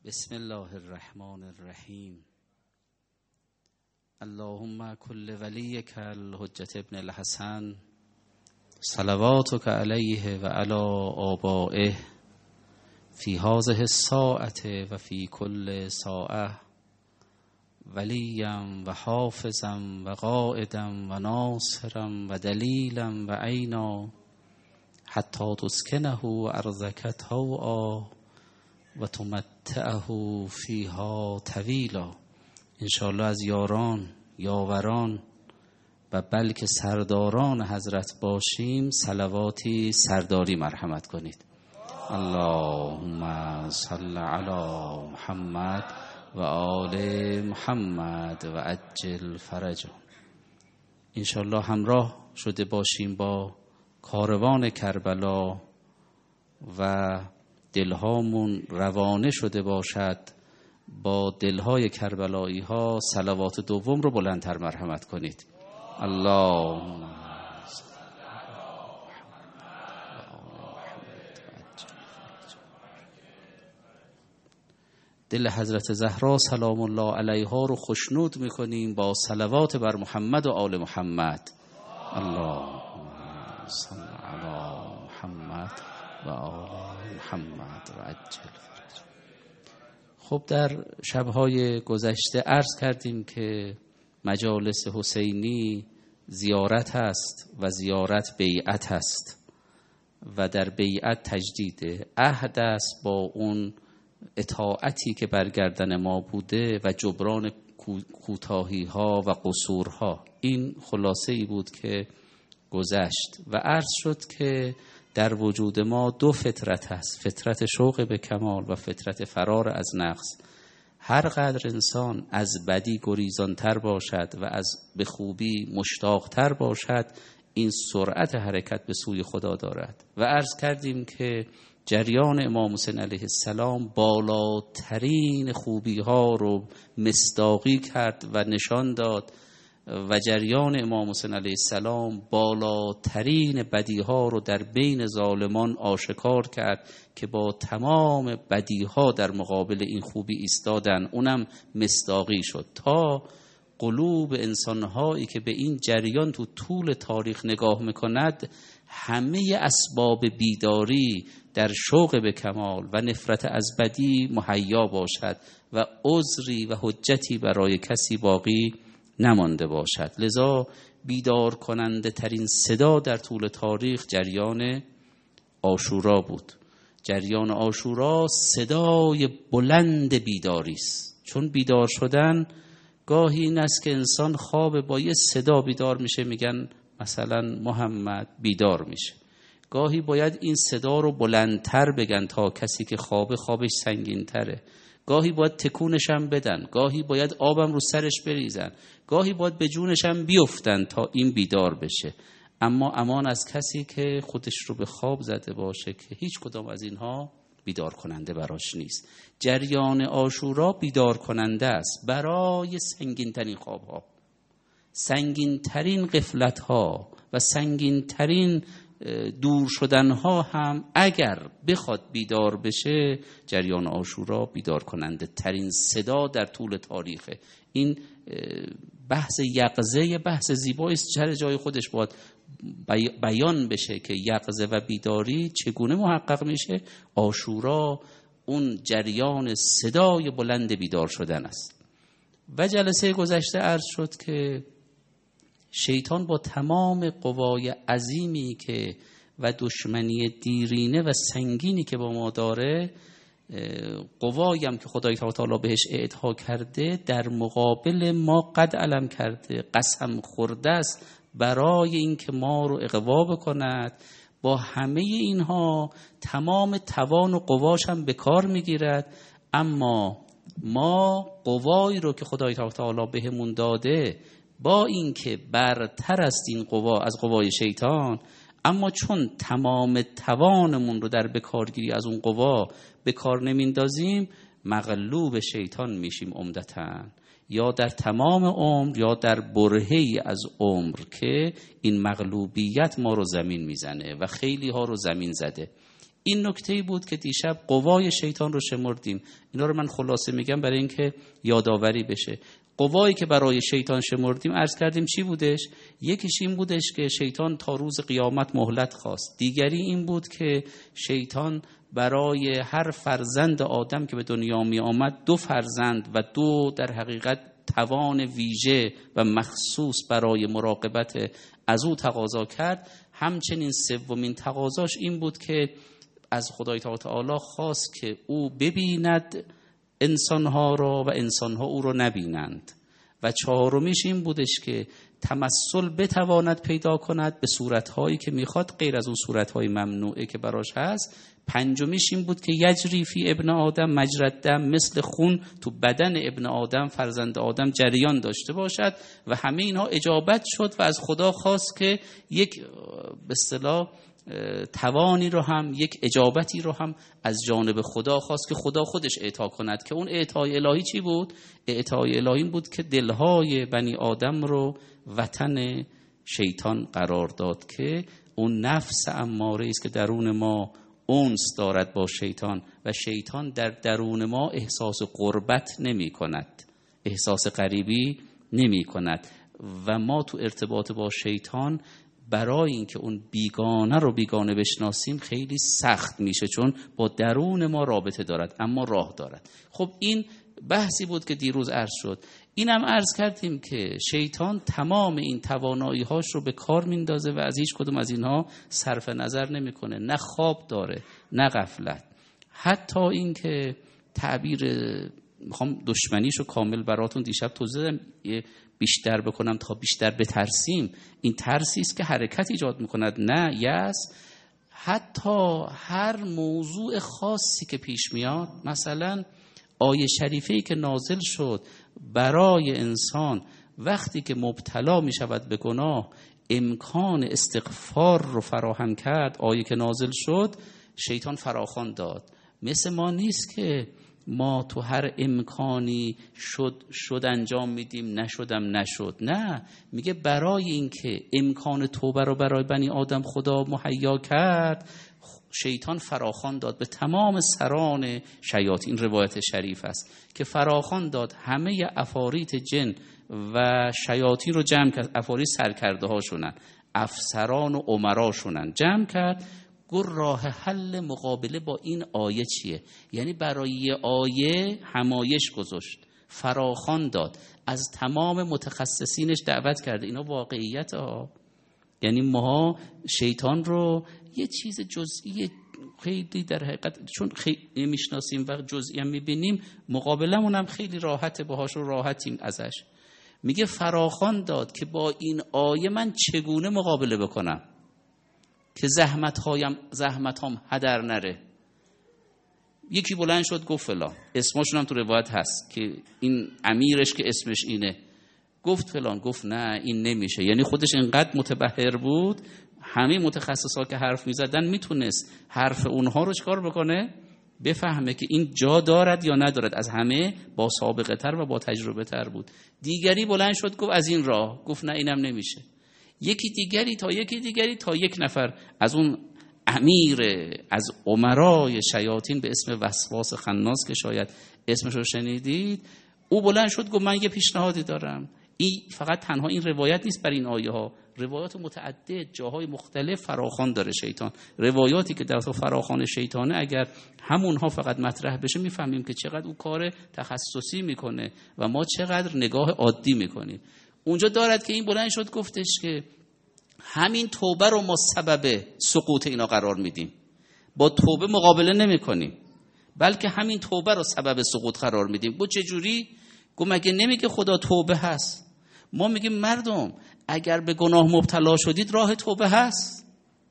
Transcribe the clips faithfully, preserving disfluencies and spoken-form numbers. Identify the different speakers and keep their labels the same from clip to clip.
Speaker 1: بسم الله الرحمن الرحیم. اللهم کل ولیک الحجة ابن الحسن صلواتک علیه و علی آبائه فی هذه الساعة و فی کل ساعة ولیا و حافظا و قائدا و ناصرا و دلیلا و عینا حتی تسکنه ارضک طوعا و تمتعه فیها طویلا. انشاءالله از یاران، یاوران و بلکه سرداران حضرت باشیم. صلواتی سرداری مرحمت کنید. اللهم صل علی محمد و آل محمد و عجل فرجهم. انشاءالله همراه شده باشیم با کاروان کربلا و دلهامون روانه شده باشد با دلهای کربلایی ها. صلوات دوم رو بلندتر مرحمت کنید. اللهم دل حضرت زهرا سلام الله علیها رو خشنود میکنیم با صلوات بر محمد و آل محمد. اللهم صل علی محمد و آل محمد و عجل فرج. خب در شبهای گذشته عرض کردیم که مجالس حسینی زیارت هست و زیارت بیعت هست و در بیعت تجدید عهد است با اون اطاعتی که برگردن ما بوده و جبران کوتاهی ها و قصورها. این خلاصه ای بود که گذشت و عرض شد که در وجود ما دو فطرت هست، فطرت شوق به کمال و فطرت فرار از نقص. هر قدر انسان از بدی گریزانتر باشد و از به خوبی مشتاقتر باشد، این سرعت حرکت به سوی خدا دارد. و عرض کردیم که جریان امام حسین علیه السلام بالاترین خوبی ها رو مصداقی کرد و نشان داد و جریان امام حسین علیه السلام بالاترین بدی ها رو در بین ظالمان آشکار کرد که با تمام بدی ها در مقابل این خوبی ایستادن. اونم مصداقی شد تا قلوب انسان هایی که به این جریان تو طول تاریخ نگاه میکند همه اسباب بیداری در شوق به کمال و نفرت از بدی مهیا باشد و عذری و حجتی برای کسی باقی نمانده باشد. لذا بیدار کننده ترین صدا در طول تاریخ جریان عاشورا بود. جریان عاشورا صدای بلند بیداری است، چون بیدار شدن گاهی این است که انسان خواب با یه صدا بیدار میشه، میگن مثلا محمد بیدار میشه. گاهی باید این صدا رو بلندتر بگن تا کسی که خوابه خوابش سنگین تره. گاهی باید تکونش هم بدن، گاهی باید آبم رو سرش بریزن، گاهی باید به جونش هم بیفتن تا این بیدار بشه. اما امان از کسی که خودش رو به خواب زده باشه که هیچ کدام از اینها بیدار کننده براش نیست. جریان عاشورا بیدار کننده است برای سنگین ترین خواب ها، سنگین ترین غفلت ها و سنگین ترین دور شدن ها هم اگر بخواد بیدار بشه، جریان عاشورا بیدار کننده ترین صدا در طول تاریخه. این بحث یقظه بحث زیبایی است، چه جای خودش باید بیان بشه که یقظه و بیداری چگونه محقق میشه. عاشورا اون جریان صدای بلند بیدار شدن است. و جلسه گذشته عرض شد که شیطان با تمام قوای عظیمی که و دشمنی دیرینه و سنگینی که با ما داره، قوایی هم که خدای تعالی بهش اعطا کرده، در مقابل ما قد علم کرده، قسم خورده است برای اینکه ما رو اغوا بکند. با همه اینها تمام توان و قواش هم به کار میگیرد. اما ما قوایی رو که خدای تعالی بهمون داده، با اینکه برتر است این قوا از قوای شیطان، اما چون تمام توانمون رو در بکارگیری از اون قوا به کار نمیندازیم، مغلوب شیطان میشیم عمدتاً، یا در تمام عمر یا در برهه‌ای از عمر که این مغلوبیت ما رو زمین میزنه و خیلی ها رو زمین زده. این نکته‌ای بود که دیشب قوای شیطان رو شمردیم. اینا رو من خلاصه میگم برای اینکه یادآوری بشه. قوایی که برای شیطان شمردیم عرض کردیم چی بودش؟ یکیش این بودش که شیطان تا روز قیامت مهلت خواست. دیگری این بود که شیطان برای هر فرزند آدم که به دنیا می آمد دو فرزند و دو در حقیقت توان ویژه و مخصوص برای مراقبت از او تقاضا کرد. همچنین سومین تقاضاش این بود که از خدای تعالی خواست که او ببیند انسانها را و انسانها او را نبینند. و چهارمیش این بودش که تمثل بتواند پیدا کند به صورتهایی که میخواد غیر از اون صورتهای ممنوعه که براش هست. پنجمیش این بود که یجری فی ابن آدم مجرى الدم، مثل خون تو بدن ابن آدم فرزند آدم جریان داشته باشد. و همه اینها اجابت شد و از خدا خواست که یک به اصطلاح توانی رو هم، یک اجابتی رو هم از جانب خدا خواست که خدا خودش اعطا کند. که اون اعطای الهی چی بود؟ اعطای الهی بود که دلهای بنی آدم رو وطن شیطان قرار داد، که اون نفس اماره است که درون ما اونس دارد با شیطان و شیطان در درون ما احساس قربت نمی کند، احساس قریبی نمی کند. و ما تو ارتباط با شیطان برای اینکه اون بیگانه رو بیگانه بشناسیم خیلی سخت میشه، چون با درون ما رابطه دارد اما راه دارد. خب این بحثی بود که دیروز عرض شد. اینم عرض کردیم که شیطان تمام این توانایی هاش رو به کار میندازه و از هیچ کدوم از اینها صرف نظر نمیکنه. نه خواب داره نه غفلت. حتی این که تعبیر میخوام دشمنیشو کامل براتون دیشب توضیح دادم بیشتر بکنم تا بیشتر بترسیم. این ترسی است که حرکت ایجاد میکند، نه یس. حتی هر موضوع خاصی که پیش میاد، مثلا آیه شریفه‌ای که نازل شد برای انسان وقتی که مبتلا میشود به گناه امکان استغفار رو فراهم کرد، آیه که نازل شد شیطان فراخوان داد. مثل ما نیست که ما تو هر امکانی شد شد انجام میدیم، نشدم نشد. نه، میگه برای اینکه امکان توبه رو برای بنی آدم خدا مهیا کرد، شیطان فراخوان داد به تمام سران شیاطین. روایت شریف است که فراخوان داد همه عفاریت جن و شیاطین رو جمع کرد. عفاریت سرکرده هاشونن، افسران و امراشونن جمع کرد. گر راه حل مقابله با این آیه چیه؟ یعنی برای یه آیه همایش گذاشت، فراخوان داد، از تمام متخصصینش دعوت کرده. اینا واقعیت ها. یعنی ما شیطان رو یه چیز جزئی خیلی در حقیقت چون خیلی میشناسیم و جزئی هم میبینیم، مقابلمون هم خیلی راحته باهاش و راحتیم ازش. میگه فراخوان داد که با این آیه من چگونه مقابله بکنم که زحمت هایم زحمت هم هدر نره. یکی بلند شد گفت فلان، اسمشون هم تو روایت هست که این امیرش که اسمش اینه گفت فلان، گفت نه این نمیشه. یعنی خودش اینقدر متبحر بود، همه متخصصا که حرف میزدن میتونست حرف اونها رو چکار بکنه، بفهمه که این جا دارد یا ندارد. از همه با سابقه تر و با تجربه تر بود. دیگری بلند شد گفت از این راه، گفت نه اینم نمیشه. یکی دیگری تا یکی دیگری تا یک نفر از اون امیر از امرای شیاطین به اسم وسواس خناس که شاید اسمش رو شنیدید، او بلند شد گفت من یه پیشنهادی دارم. این فقط تنها این روایت نیست بر این آیه ها، روایات متعدد جاهای مختلف فراخوان داره شیطان. روایاتی که در فراخوان شیطانه اگر همونها فقط مطرح بشه میفهمیم که چقدر او کار تخصصی میکنه و ما چقدر نگاه عادی میکنیم. اونجا دارد که این بلند شد گفتش که همین توبه رو ما سبب سقوط اینا قرار میدیم، با توبه مقابله نمی کنیم، بلکه همین توبه رو سبب سقوط قرار میدیم. با چه جوری؟ گفت مگه نمیگه خدا توبه هست؟ ما میگیم مردم اگر به گناه مبتلا شدید راه توبه هست،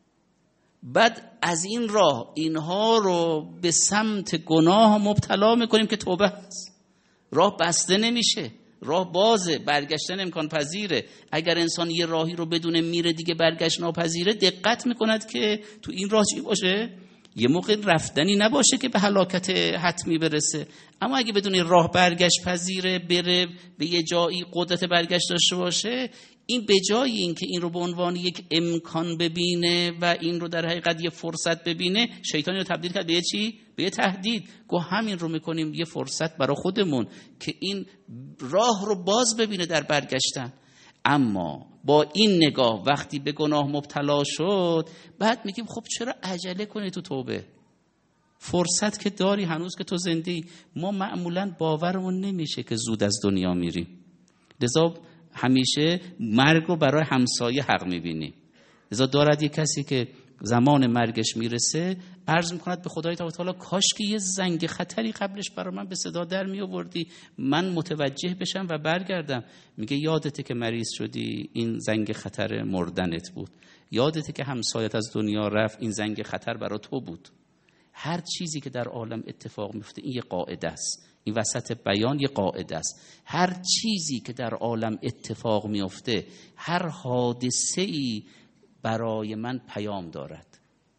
Speaker 1: بعد از این راه اینها رو به سمت گناه مبتلا میکنیم که توبه هست. راه بسته نمیشه، راه بازه، برگشتن امکان پذیره. اگر انسان یه راهی رو بدونه میره دیگه برگشت ناپذیره، دقت میکند که تو این راه چی باشه، یه موقع رفتنی نباشه که به هلاکت حتمی برسه، اما اگه بدون راه برگشت پذیره، بره به یه جایی قدرت برگشت داشته باشه، این به جای این که این رو به عنوان یک امکان ببینه و این رو در حقیقت یه فرصت ببینه، شیطانی رو تبدیل کرد به یه چی؟ به یه تهدید. گو همین رو میکنیم یه فرصت برای خودمون که این راه رو باز ببینه در برگشتن. اما با این نگاه وقتی به گناه مبتلا شد، بعد میگیم خب چرا عجله کنی تو توبه؟ فرصت که داری هنوز که تو زنده‌ای. ما معمولاً باورمون نمیشه که زود از دنیا میریم، لذا همیشه مرگ رو برای همسایه حق میبینیم. لذا دارد یک کسی که زمان مرگش میرسه عرض میکند به خدای تعالی کاش که یه زنگ خطری قبلش برای من به صدا در میآوردی، من متوجه بشم و برگردم. میگه یادته که مریض شدی، این زنگ خطر مردنت بود. یادته که همسایت از دنیا رفت، این زنگ خطر برای تو بود. هر چیزی که در عالم اتفاق میفته این یه قاعده است. این وسط بیان یه قاعده است. هر چیزی که در عالم اتفاق میفته، هر حادثه‌ای برای من پیام دارد.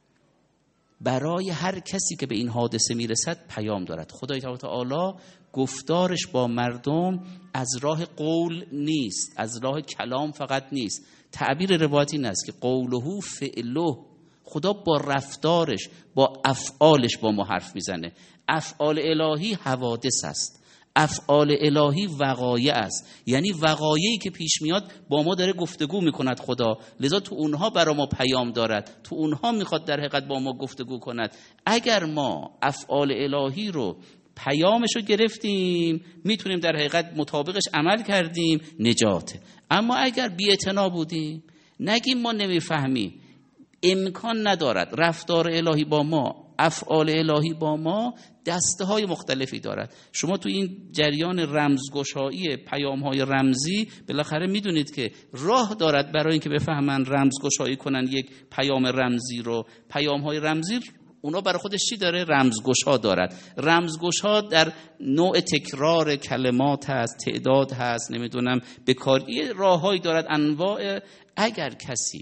Speaker 1: برای هر کسی که به این حادثه میرسد پیام دارد. خدای تعالی گفتارش با مردم از راه قول نیست، از راه کلام فقط نیست. تعبیر روایتی این است که قوله فعله، خدا با رفتارش با افعالش با ما حرف میزنه. افعال الهی حوادث است، افعال الهی وقایع است، یعنی وقایعی که پیش میاد با ما داره گفتگو میکند خدا، لذا تو اونها برای ما پیام دارد، تو اونها میخواد در حقیقت با ما گفتگو کند. اگر ما افعال الهی رو پیامش رو گرفتیم میتونیم در حقیقت مطابقش عمل کردیم، نجاته. اما اگر بی‌اعتنا بودیم، نگیم ما نمیفهمیم، امکان ندارد. رفتار الهی با ما، افعال الهی با ما دسته های مختلفی دارد. شما تو این جریان رمزگشایی پیام های رمزی بالاخره میدونید که راه دارد برای اینکه بفهمن رمزگشایی کنن یک پیام رمزی رو. پیام های رمزی اونا برای خودش چی داره؟ رمزگشا دارد. رمزگشا در نوع تکرار کلمات هست، تعداد هست، نمیدونم بکاری راههایی دارد، انواع. اگر کسی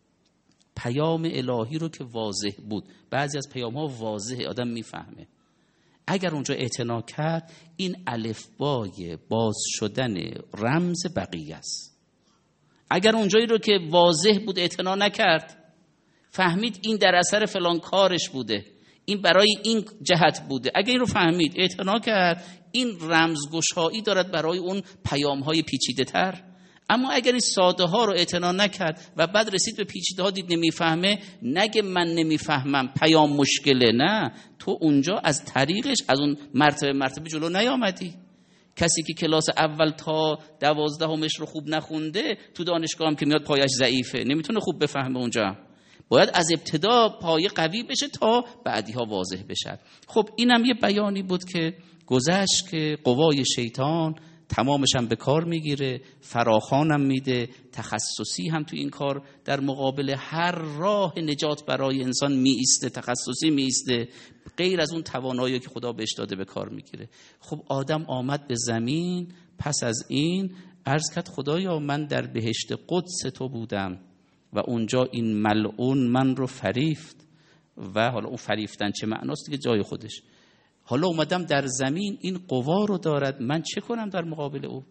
Speaker 1: پیام الهی رو که واضح بود، بعضی از پیام ها واضحه آدم میفهمه، اگر اونجا اعتنا کرد، این الفبای باز شدن رمز بقیه است. اگر اونجایی رو که واضح بود اعتنا نکرد، فهمید این در اثر فلان کارش بوده، این برای این جهت بوده، اگر این رو فهمید اعتنا کرد، این رمزگشایی دارد برای اون پیام های پیچیده تر. اما اگر این ساده ها رو اعتنا نکرد و بعد رسید به پیچیده ها، دید نمیفهمه، نگه من نمیفهمم پیام مشکله، نه، تو اونجا از طریقش از اون مرتبه مرتبه جلو نیامدی. کسی که کلاس اول تا دوازدهمش رو خوب نخونده، تو دانشگاه هم که میاد پایش ضعیفه، نمیتونه خوب بفهمه. اونجا باید از ابتدا پایه قوی بشه تا بعدی ها واضح بشه. خب اینم یه بیانی بود که گذشت که قوای شیطان تمامش هم به کار میگیره، فراخوانم میده، تخصصی هم تو این کار در مقابل هر راه نجات برای انسان میایسته، تخصصی میایسته، غیر از اون توانایی که خدا بهش داده به کار میگیره. خب آدم آمد به زمین، پس از این عرض کرد خدایا من در بهشت قدس تو بودم و اونجا این ملعون من رو فریفت. و حالا اون فریفتن چه معناست دیگه جای خودش. حالا اومدم در زمین، این قوا رو دارد، من چه کنم در مقابل او؟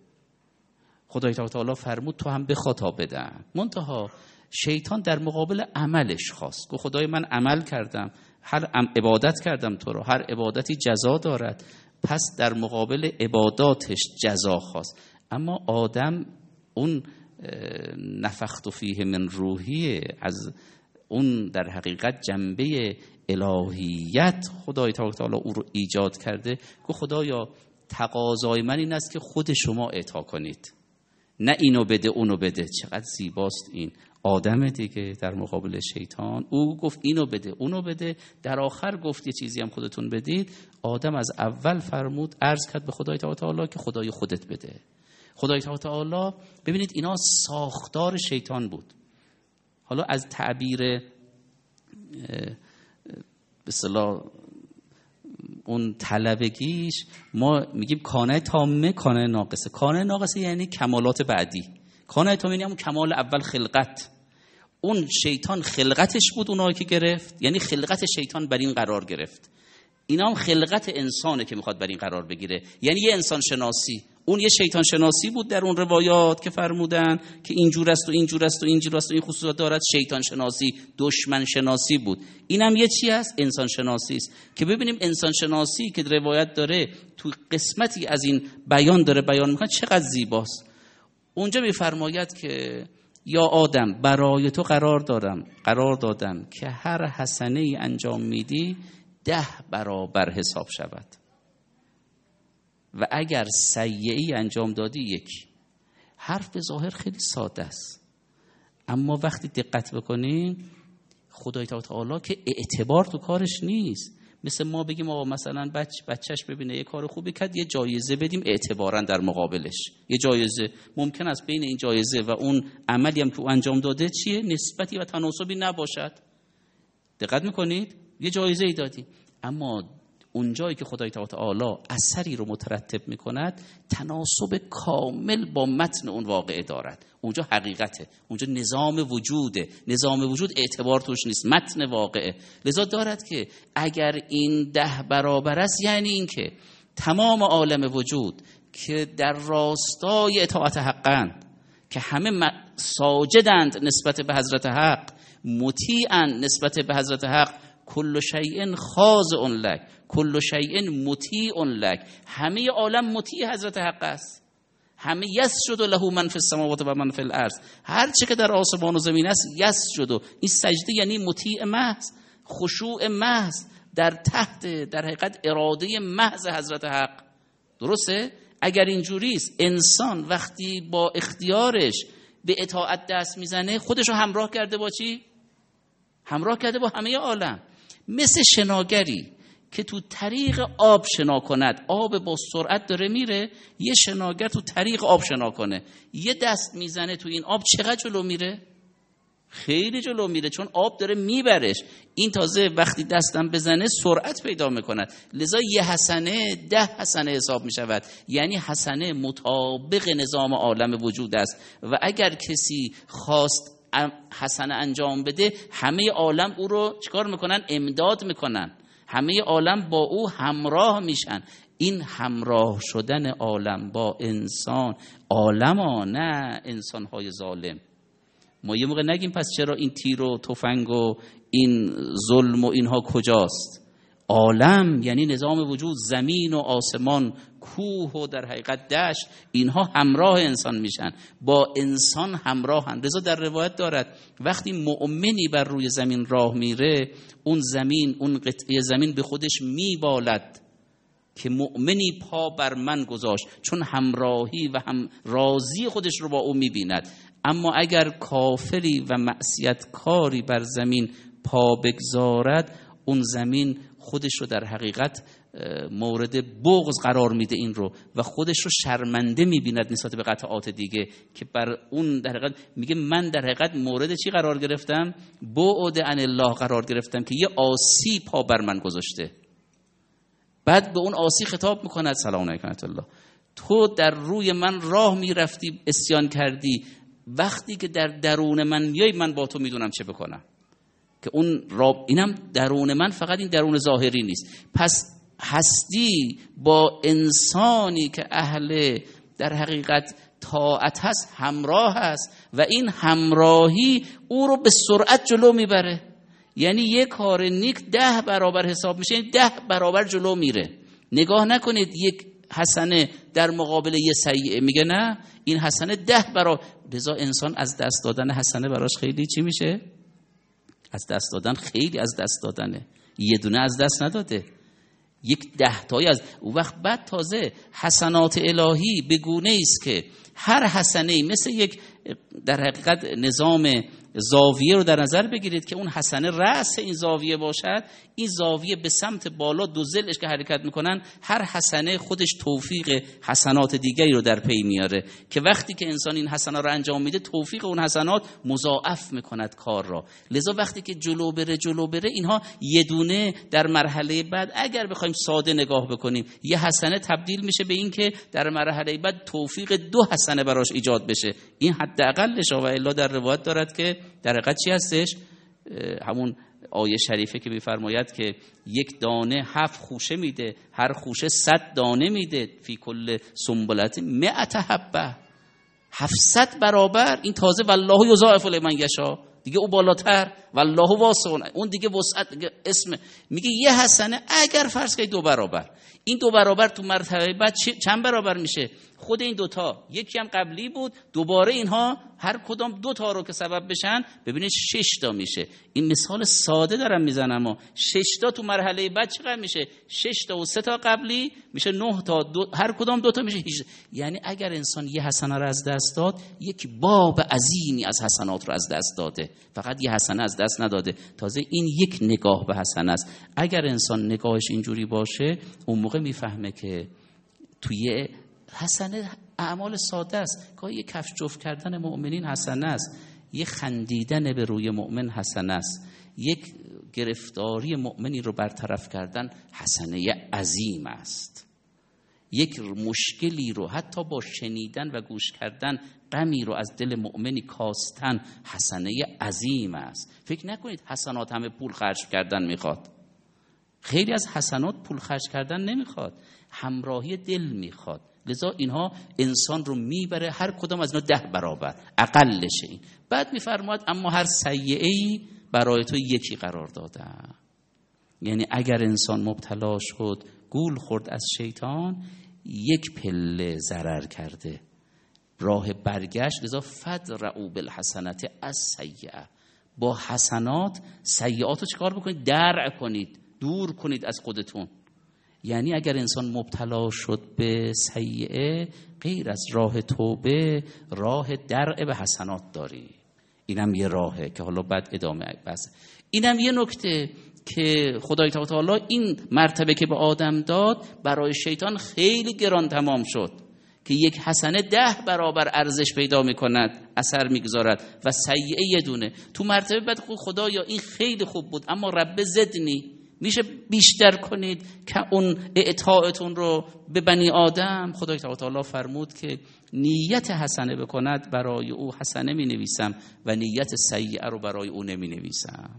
Speaker 1: خدای تعالی فرمود تو هم بخوا تا بدم. منتها شیطان در مقابل عملش خواست، گفت خدای من عمل کردم، هر عبادت کردم تو رو، هر عبادتی جزا دارد، پس در مقابل عباداتش جزا خواست. اما آدم اون نفخت فیه من روحی، از اون در حقیقت جنبه الهیت خدای تعالی او رو ایجاد کرده، که خدایا تقاضای من این است که خود شما اطاع کنید، نه اینو بده اونو بده. چقدر زیباست این آدم دیگه در مقابل شیطان. او گفت اینو بده اونو بده، در آخر گفت یه چیزی هم خودتون بدید. آدم از اول فرمود، عرض کرد به خدای تعالی که خدای خودت بده. خدای تعالی ببینید اینا ساختار شیطان بود. حالا از تعبیر به اصطلاح اون طلبگیش ما میگیم کانه تامه، کانه ناقصه. کانه ناقصه یعنی کمالات بعدی، کانه تامه یعنی همون کمال اول خلقت. اون شیطان خلقتش بود اونایی که گرفت، یعنی خلقت شیطان بر این قرار گرفت. اینا هم خلقت انسانه که میخواد بر این قرار بگیره، یعنی یه انسان شناسی. اون یه شیطان شناسی بود در اون روایات که فرمودن که اینجور است و اینجور است و اینجور است و این خصوصیات دارد، شیطان شناسی، دشمن شناسی بود. اینم یه چی است؟ انسان شناسی است. که ببینیم انسان شناسی که روایت داره تو قسمتی از این بیان داره بیان میکنه چقدر زیباست. اونجا میفرماید که یا آدم برای تو قرار دارم قرار دادم که هر حسنه ای انجام میدی ده برابر حساب شود و اگر سیئه‌ای انجام دادی یکی. حرف به ظاهر خیلی ساده است، اما وقتی دقت بکنیم خدای تعالی که اعتبار تو کارش نیست. مثل ما بگیم آقا مثلا بچ بچهش ببینه یه کار خوبی کرد یه جایزه بدیم اعتباراً در مقابلش. یه جایزه ممکن است بین این جایزه و اون عملی هم که انجام داده چیه؟ نسبتی و تناسبی نباشد. دقت میکنید؟ یه جایزه ای دادی، اما اون جایی که خدای تعالی اثری رو مترتب میکند تناسب کامل با متن اون واقعه دارد. اونجا حقیقته، اونجا نظام وجوده. نظام وجود اعتبار توش نیست، متن واقعه. لذا دارد که اگر این ده برابر است یعنی این که تمام عالم وجود که در راستای اطاعت حقند، که همه ساجدند نسبت به حضرت حق، مطیعند نسبت به حضرت حق، کل شیء خاضع لک کل شیء مطیع لک، همه عالم مطیع حضرت حق است. همه یسجد له من فی السماوات و من فی الارض، هر چه که در آسمان و زمین است یسجد. این سجده یعنی مطیع محض، خشوع محض در تحت در حقیقت اراده محض حضرت حق. درسته؟ اگر اینجوری است انسان وقتی با اختیارش به اطاعت دست میزنه خودش رو همراه کرده با چی؟ همراه کرده با همه عالم. مثل شناگری که تو طریق آب شنا کند، آب با سرعت داره میره، یه شناگر تو طریق آب شنا کنه، یه دست میزنه تو این آب چقدر جلو میره؟ خیلی جلو میره، چون آب داره میبرش. این تازه وقتی دستم بزنه سرعت پیدا میکند. لذا یه حسنه ده حسنه حساب میشود، یعنی حسنه مطابق نظام عالم وجود است. و اگر کسی خواست حسنه انجام بده همه عالم او رو چیکار میکنن؟ امداد میکنن، همه عالم با او همراه میشن. این همراه شدن عالم با انسان، عالم ها نه انسان های ظالم. ما یه موقع نگیم پس چرا این تیر و تفنگ و این ظلم و اینها کجاست؟ عالم یعنی نظام وجود، زمین و آسمان، کوه و در حقیقت دشت، اینها همراه انسان میشن، با انسان همراهن. لذا در روایت دارد وقتی مؤمنی بر روی زمین راه میره، اون زمین، اون قطعه زمین به خودش میبالد که مؤمنی پا بر من گذاشت، چون همراهی و هم راضی خودش رو با او میبیند. اما اگر کافری و معصیتکاری بر زمین پا بگذارد، اون زمین خودش رو در حقیقت مورد بغض قرار میده این رو و خودش رو شرمنده میبیند نسبت به قطعات دیگه که بر اون در حقیقت میگه من در حقیقت مورد چی قرار گرفتم؟ بعد عن الله قرار گرفتم که یه عاصی پا بر من گذاشته. بعد به اون عاصی خطاب میکند سلام علیکم الله، تو در روی من راه میرفتی عصیان کردی، وقتی که در درون من میای من با تو میدونم چه بکنم. که اون راب اینم درون من، فقط این درون ظاهری نیست. پس هستی با انسانی که اهل در حقیقت طاعت هست همراه هست و این همراهی او رو به سرعت جلو میبره. یعنی یک کار نیک ده برابر حساب میشه، یعنی ده برابر جلو میره. نگاه نکنید یک حسنه در مقابل یه سیئه، میگه نه این حسنه ده برابر. لذا انسان از دست دادن حسنه براش خیلی چی میشه؟ از دست دادن، خیلی از دست دادنه. یه دونه از دست نداده، یک ده تایی از اون وقت. بعد تازه حسنات الهی به گونه است که هر حسنه مثل یک در حقیقت نظام زاویه رو در نظر بگیرید که اون حسنه رأس این زاویه باشد، این زاویه به سمت بالا دو ضلعش که حرکت میکنن، هر حسنه خودش توفیق حسنات دیگری رو در پی میاره که وقتی که انسان این حسنا رو انجام میده توفیق اون حسنات مضاعف میکند کار را. لذا وقتی که جلو بره جلو بره اینها یه دونه در مرحله بعد اگر بخوایم ساده نگاه بکنیم یه حسنه تبدیل میشه به این که در مرحله بعد توفیق دو حسنه براش ایجاد بشه. این حداقلش. و الا در روایت دارد که در حقیقت چی هستش؟ همون آیه شریفه که میفرماید که یک دانه هفت خوشه میده، هر خوشه صد دانه میده، فی کل سنبلت مئت حبه، هفتصد برابر. این تازه والله یضاعف لمن یشاء، دیگه او بالاتر، والله واسع، اون دیگه وسعت، دیگه اسم میگه یه حسنه اگر فرض کنید دو برابر، این دو برابر تو مرتبه بعد چند برابر میشه؟ خود این دوتا، یکی هم قبلی بود، دوباره اینها هر کدام دو تا رو که سبب بشن ببینید شش تا میشه. این مثال ساده دارم میزنم، اما شش تا تو مرحله بعد چقدر میشه؟ شش تا و سه تا قبلی میشه نه تا، دو هر کدام دو تا میشه هیچ. یعنی اگر انسان یه حسنه رو از دست داد، یک باب عظیمی از حسنات رو از دست داده، فقط یه حسنه از دست نداده. تازه این یک نگاه به حسنه است. اگر انسان نگاهش اینجوری باشه، اون موقع میفهمه که توی حسنه اعمال ساده است. گاهی یک کفش جفت کردن مؤمنین حسنه است، یک خندیدن به روی مؤمن حسنه است، یک گرفتاری مؤمنی رو برطرف کردن حسنه عظیم است، یک مشکلی رو حتی با شنیدن و گوش کردن غمی رو از دل مؤمنی کاستن حسنه عظیم است. فکر نکنید حسنات همه پول خرج کردن میخواد. خیلی از حسنات پول خرج کردن نمیخواد، همراهی دل میخواد. لذا اینها انسان رو میبره هر کدام از اینا ده برابر اقلشه. این بعد میفرماید اما هر سیئه‌ای برای تو یکی قرار دادم. یعنی اگر انسان مبتلا شد، گول خورد از شیطان، یک پله ضرر کرده، راه برگشت. لذا فدرعوا بالحسنات السیئه، با حسنات سیئات رو چیکار بکنید؟ درع کنید، دور کنید از خودتون. یعنی اگر انسان مبتلا شد به سیئه، غیر از راه توبه راه درع به حسنات داری. اینم یه راهه که حالا بعد ادامه بس. اینم یه نکته که خدای تعالی این مرتبه که به آدم داد برای شیطان خیلی گران تمام شد که یک حسنه ده برابر ارزش پیدا میکند، اثر میگذارد، و سیئه یه دونه. تو مرتبه بعد خدایا این خیلی خوب بود اما رب زدنی، میشه بیشتر کنید که اون اعطاعتون رو به بنی آدم. خدای تعالی فرمود که نیت حسنه بکند برای او حسنه می نویسم و نیت سیئه رو برای او نمی نویسم.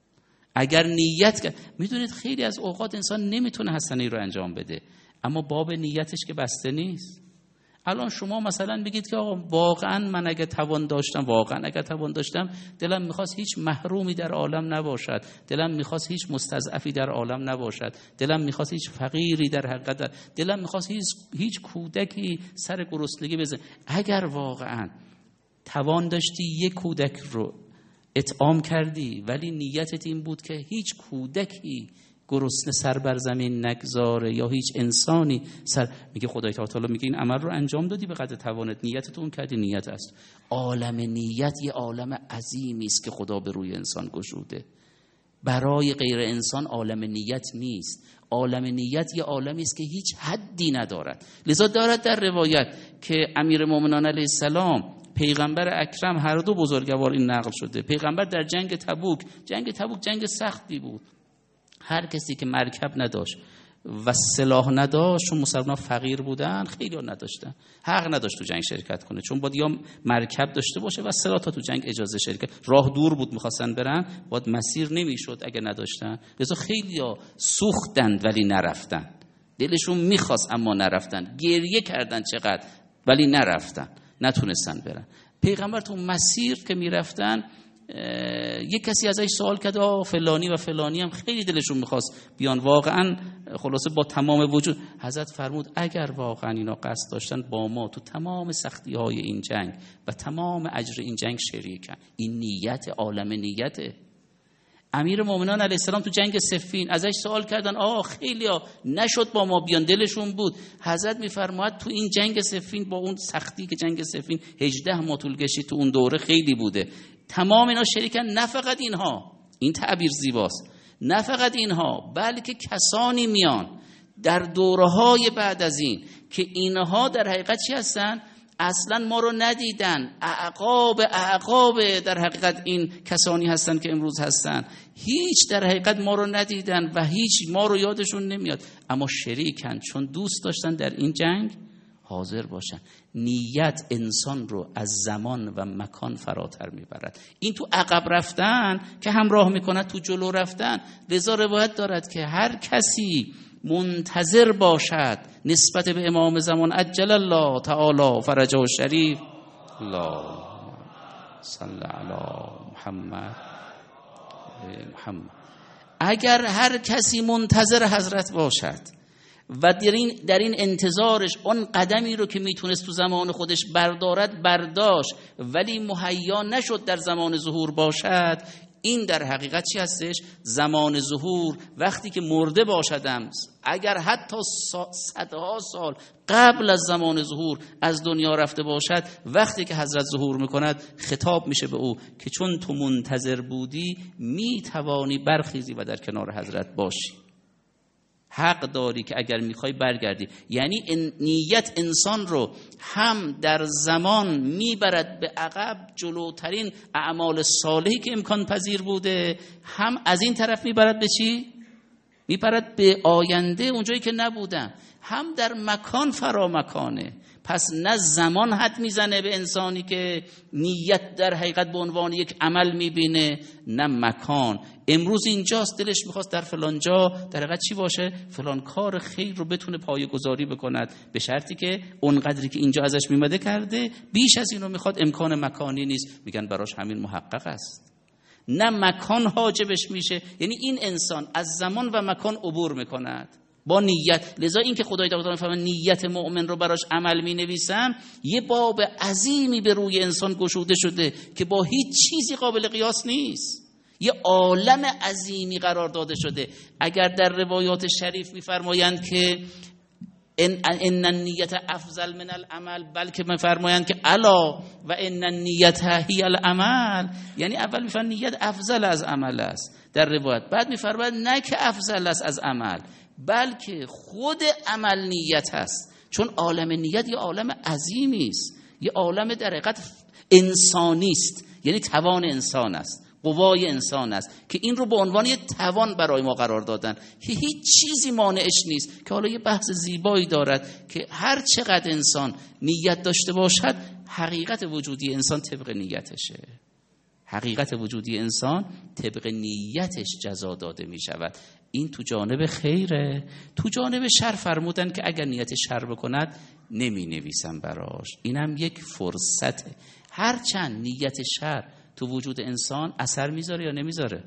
Speaker 1: اگر نیت، میدونید خیلی از اوقات انسان نمیتونه حسنه رو انجام بده، اما باب نیتش که بسته نیست. الان شما مثلا بگید که آقا واقعا من اگه توان داشتم، واقعا اگه توان داشتم دلم میخواست هیچ محرومی در عالم نباشد، دلم میخواست هیچ مستضعفی در عالم نباشد، دلم میخواست هیچ فقیری در حقیقت، دلم میخواست هیچ هیچ کودکی سر گرسنگی بزنه. اگر واقعا توان داشتی یک کودک رو اطعام کردی، ولی نیتت این بود که هیچ کودکی گرسنه سر بر زمین نگذاره یا هیچ انسانی سر، میگه خدای تعالی میگه این عمل رو انجام دادی به قدر توانت، نیتت اون کردی، نیت است. عالم نیت یه عالم عظیمی است که خدا به روی انسان گشوده. برای غیر انسان عالم نیت نیست. عالم نیت یه عالمی است که هیچ حدی ندارد. لذا دارد در روایت که امیرالمومنین علیه السلام، پیغمبر اکرم، هر دو بزرگوار این نقل شده. پیغمبر در جنگ تبوک، جنگ تبوک جنگ سختی بود، هر کسی که مرکب نداشت و سلاح نداشت، چون مسلمان فقیر بودن خیلی ها نداشتن، حق نداشت تو جنگ شرکت کنه، چون باید یا مرکب داشته باشه و سلاح تا تو جنگ اجازه شرکت، راه دور بود میخواستن برن، باید مسیر نمیشد اگه نداشتن. لذا خیلی ها سوختند ولی نرفتن، دلشون میخواست اما نرفتن، گریه کردن چقدر ولی نرفتن، نتونستن برن. پیغمبر تو مسیر که میرفتن، یک کسی ازش سوال کرد آه فلانی و فلانی هم خیلی دلشون میخواست بیان، واقعا خلاصه با تمام وجود. حضرت فرمود اگر واقعا اینا قصد داشتن با ما تو تمام سختی های این جنگ و تمام اجر این جنگ شریکن. این نیت، عالم نیته. امیر مومنین علیه السلام تو جنگ صفین ازش سوال کردن آه خیلی ها نشد با ما بیان، دلشون بود. حضرت میفرماید تو این جنگ صفین، با اون سختی که جنگ صفین هجده ماه طول کشید، تو اون دوره خیلی بوده، تمام اینا شریکن. نه فقط اینها، این تعبیر زیباست، نه فقط اینها، بلکه کسانی میان در دوره‌های بعد از این که اینها در حقیقت چی هستن؟ اصلا ما رو ندیدن، اعقاب اعقاب در حقیقت این کسانی هستن که امروز هستن، هیچ در حقیقت ما رو ندیدن و هیچ ما رو یادشون نمیاد، اما شریکن، چون دوست داشتن در این جنگ حاضر باشن. نیت انسان رو از زمان و مکان فراتر میبرد. این تو عقب رفتن که همراه میکند تو جلو رفتن. لذا روایت دارد که هر کسی منتظر باشد نسبت به امام زمان عجل الله تعالی فرجه الشریف، الله صلی علی محمد محمد، اگر هر کسی منتظر حضرت باشد و در این, در این انتظارش اون قدمی رو که میتونست تو زمان خودش بردارد برداشت ولی مهیا نشد در زمان ظهور باشد، این در حقیقت چی هستش؟ زمان ظهور وقتی که مرده باشدم، اگر حتی صدها سال قبل از زمان ظهور از دنیا رفته باشد، وقتی که حضرت ظهور میکند خطاب میشه به او که چون تو منتظر بودی میتوانی برخیزی و در کنار حضرت باشی، حق داری که اگر میخوای برگردی. یعنی نیت انسان رو هم در زمان میبرد به عقب، جلوترین اعمال صالحی که امکان پذیر بوده، هم از این طرف میبرد به چی؟ میبرد به آینده اونجایی که نبودن، هم در مکان فرا مکانه. پس نه زمان حد میزنه به انسانی که نیت در حقیقت به عنوان یک عمل میبینه، نه مکان. امروز اینجاست، دلش میخواست در فلان جا در حقیقت چی باشه؟ فلان کار خیر رو بتونه پایه گذاری بکند، به شرطی که اونقدری که اینجا ازش میمده کرده، بیش از این رو میخواد، امکان مکانی نیست، میگن براش همین محقق است. نه مکان حاجبش میشه، یعنی این انسان از زمان و مکان عبور میکند با نیت. لذا این که خدای تعالی میفهمه نیت مؤمن رو براش عمل مینویسم، یه باب عظیمی به روی انسان گشوده شده که با هیچ چیزی قابل قیاس نیست، یه عالم عظیمی قرار داده شده. اگر در روایات شریف میفرمایند که ان ان النیت افضل من العمل، بلکه میفرمایند که الا و ان النیت هی العمل، یعنی اول میفرمایند نیت افضل از عمل است در روایت، بعد میفرمایند نه که افضل است از عمل، بلکه خود عمل نیت هست. چون عالم نیت یه عالم عظیمی است، یه عالم در حقیقت انسانی است، یعنی توان انسان است، قوای انسان است که این رو به عنوان یه توان برای ما قرار دادن که هیچ چیزی مانعش نیست. که حالا یه بحث زیبایی دارد که هر چقدر انسان نیت داشته باشد، حقیقت وجودی انسان طبق نیتشه، حقیقت وجودی انسان طبق نیتش جزا داده می شود. این تو جانب خیره. تو جانب شر فرمودن که اگر نیت شر بکند نمی نویسم براش. اینم یک فرصته. هرچند نیت شر تو وجود انسان اثر میذاره یا نمیذاره؟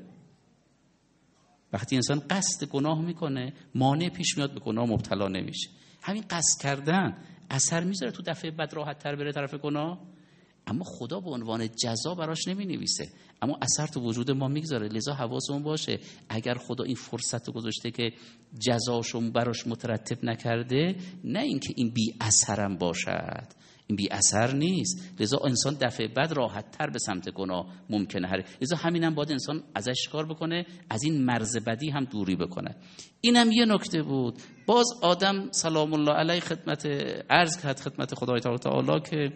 Speaker 1: وقتی انسان قصد گناه میکنه، مانع پیش میاد، به گناه مبتلا نمیشه. همین قصد کردن اثر میذاره تو دفعه بعد راحت تر بره طرف گناه. اما خدا به عنوان جزا براش نمی نویسه، اما اثر تو وجود ما میگذاره. لذا حواسمون باشه اگر خدا این فرصت رو گذاشته که جزاشون براش مترتب نکرده، نه اینکه این بی اثرم باشد، این بی اثر نیست. لذا انسان دفعه بعد راحت تر به سمت گناه ممکنه هر. لذا همینم باید انسان ازش کار بکنه، از این مرز بدی هم دوری بکنه. اینم یه نکته بود. باز آدم سلام الله علیه خدمت عرض کرد خدمت خدای تعالی که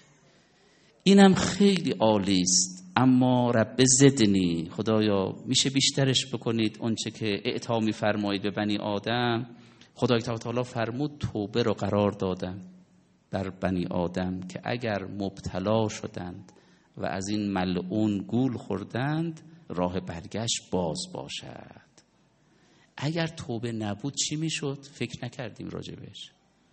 Speaker 1: اینم خیلی عالی است، اما رب زدنی، خدایا میشه بیشترش بکنید اونچه که اعطا میفرمایید به بنی آدم. خدای تعالی فرمود توبه رو قرار دادم بر بنی آدم که اگر مبتلا شدند و از این ملعون گول خوردند، راه برگشت باز باشد. اگر توبه نبود چی میشد؟ فکر نکردیم راجبش.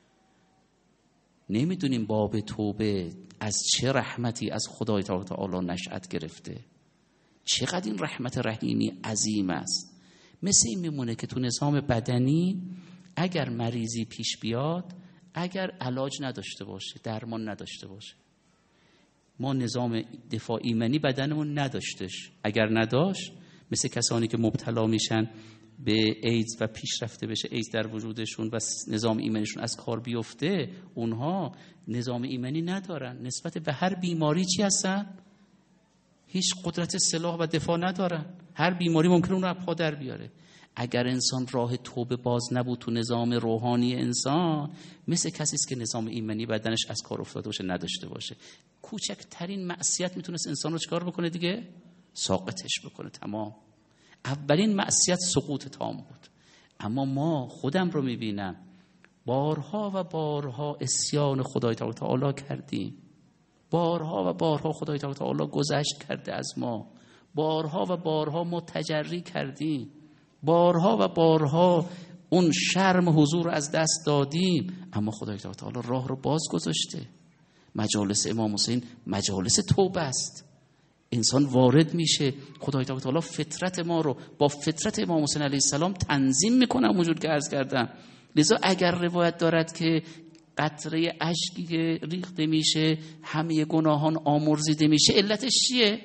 Speaker 1: نمیدونیم باب توبه از چه رحمتی از خدای تعالی نشأت گرفته، چقدر این رحمت رحیمی عظیم است. مثل این میمونه که تو نظام بدنی اگر مریضی پیش بیاد، اگر علاج نداشته باشه، درمان نداشته باشه، ما نظام دفاع ایمنی بدنمون نداشتش، اگر نداشت، مثل کسانی که مبتلا میشن به ایدز و پیشرفته بشه ایدز در وجودشون و نظام ایمنیشون از کار بیفته، اونها نظام ایمنی ندارن، نسبت به هر بیماری چی هستن؟ هیچ قدرت سلاح و دفاع ندارن، هر بیماری ممکنه اون رو پا در بیاره. اگر انسان راه توبه باز نبود تو نظام روحانی انسان، مثل کسی است که نظام ایمنی بدنش از کار افتاده باشه، نداشته باشه. کوچکترین معصیت میتونست انسان رو چکار بکنه دیگه؟ ساقطش بکنه. تمام. اولین معصیت سقوط تام بود. اما ما خودم رو میبینم، بارها و بارها اسیان خدای تعالی کردیم، بارها و بارها خدای تعالی گذشت کرده از ما، بارها و بارها ما تجری کردیم، بارها و بارها اون شرم حضور از دست دادیم، اما خدای تعالی راه رو باز گذاشته. مجالس امام حسین مجالس توبه است. انسان وارد میشه، خدای تعالی فطرت ما رو با فطرت امام حسین علیه السلام تنظیم میکنه. همونجور که عرض کردم، لذا اگر روایت دارد که قطره اشکی که ریخته میشه همه گناهان آمرزیده میشه، علتش چیه؟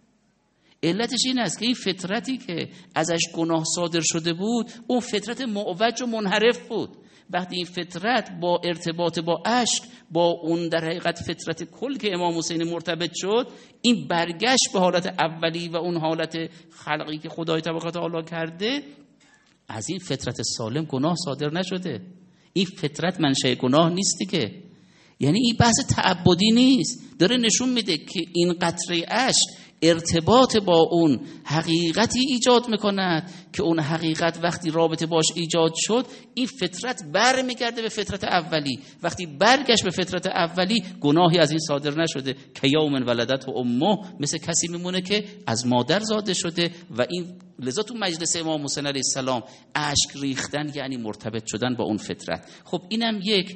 Speaker 1: علتش این است که این فطرتی که ازش گناه صادر شده بود اون فطرت معوج و منحرف بود. وقتی این فطرت با ارتباط با اشک، با اون در حقیقت فطرت کل که امام حسین مرتبط شد، این برگشت به حالت اولی و اون حالت خلقی که خدای تبارک و تعالی کرده، از این فطرت سالم گناه صادر نشده. این فطرت منشأ گناه نیستی که، یعنی این بحث تعبدی نیست، داره نشون میده که این قطره اشک ارتباط با اون حقیقتی ایجاد میکند که اون حقیقت وقتی رابطه باش ایجاد شد، این فطرت بر میگرده به فطرت اولی. وقتی برگشت به فطرت اولی، گناهی از این صادر نشده. که یوم ولدت و امه، مثل کسی میمونه که از مادر زاده شده. و این لذا تو مجلس امام حسین علیه السلام اشک ریختن یعنی مرتبط شدن با اون فطرت. خب اینم یک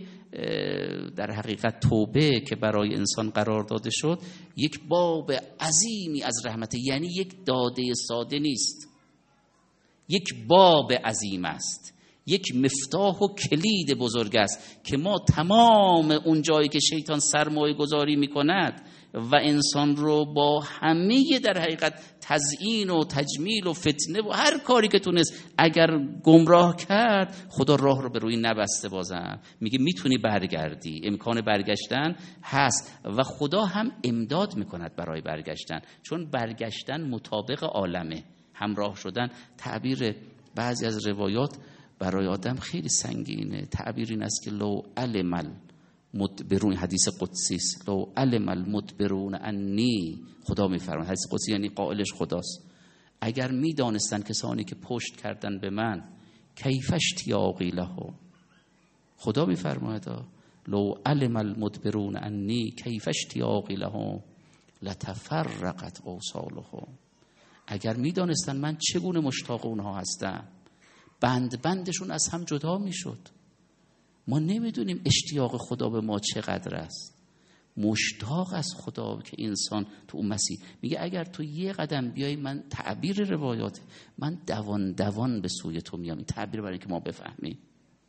Speaker 1: در حقیقت توبه که برای انسان قرار داده شد، یک باب عظیمی از رحمت، یعنی یک داده ساده نیست، یک باب عظیم است، یک مفتاح و کلید بزرگ است که ما تمام اون جایی که شیطان سرمایه گذاری میکند و انسان رو با همه در حقیقت تزیین و تجمیل و فتنه و هر کاری که تونست اگر گمراه کرد، خدا راه رو به روی نبسته. بازم میگه میتونی برگردی، امکان برگشتن هست و خدا هم امداد میکند برای برگشتن، چون برگشتن مطابق عالمه. همراه شدن، تعبیر بعضی از روایات برای آدم خیلی سنگینه. تعبیر این است که لو علم مدبرون، حدیث قدسی است، لو علم المدبرون انی، خدا میفرماید، حدیث قدسی یعنی قائلش خداست، اگر میدانستن کسانی که پشت کردن به من، کیف اشتیاقی لهم، خدا میفرماید لو علم المدبرون انی کیف اشتیاقی لهم لتفرقت اوصالهم، اگر میدانستن من چگونه مشتاق اونها هستم، بند بندشون از هم جدا میشد. ما نمیدونیم اشتیاق خدا به ما چقدر است. مشتاق از خدا که انسان تو اون مسیح میگه اگر تو یه قدم بیای، من تعبیر روایات، من دوان دوان به سوی تو میام. این تعبیر برای که ما بفهمیم.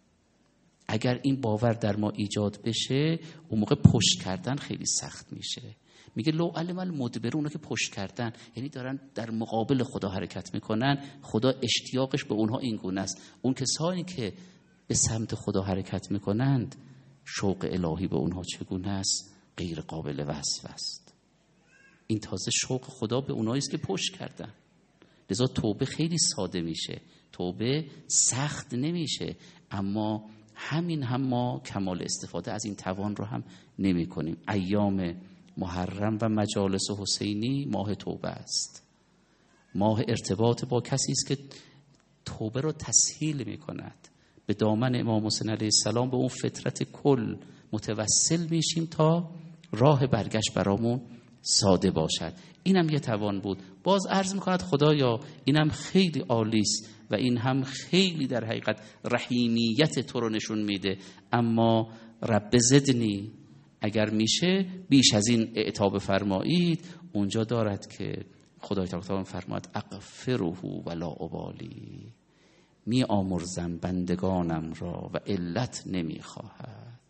Speaker 1: اگر این باور در ما ایجاد بشه، اون موقع پشت کردن خیلی سخت میشه. میگه لو علم المدبرون، که پشت کردن یعنی دارن در مقابل خدا حرکت میکنن، خدا اشتیاقش به اونها این گونه است. اون کسانی که به سمت خدا حرکت میکنند، شوق الهی به اونها چگونه است؟ غیر قابل وصف است. این تازه شوق خدا به اونایی است که پشت کردن. لذا توبه خیلی ساده میشه، توبه سخت نمیشه، اما همین هم ما کمال استفاده از این توان رو هم نمی کنیم. ایام محرم و مجالس حسینی ماه توبه است، ماه ارتباط با کسی است که توبه رو تسهیل می کند. به دامن امام حسین علیه السلام، به اون فطرت کل متوسل میشیم تا راه برگشت برامون ساده باشد. اینم یه توان بود. باز عرض میکند خدایا اینم خیلی عالی است و این هم خیلی در حقیقت رحیمیت تو رو نشون میده، اما رب زدنی، اگر میشه بیش از این اعتاب فرمایید. اونجا دارد که خدای تعالی فرماد اغفره ولا ابالی، می آمرزم بندگانم را و علت نمی خواهد.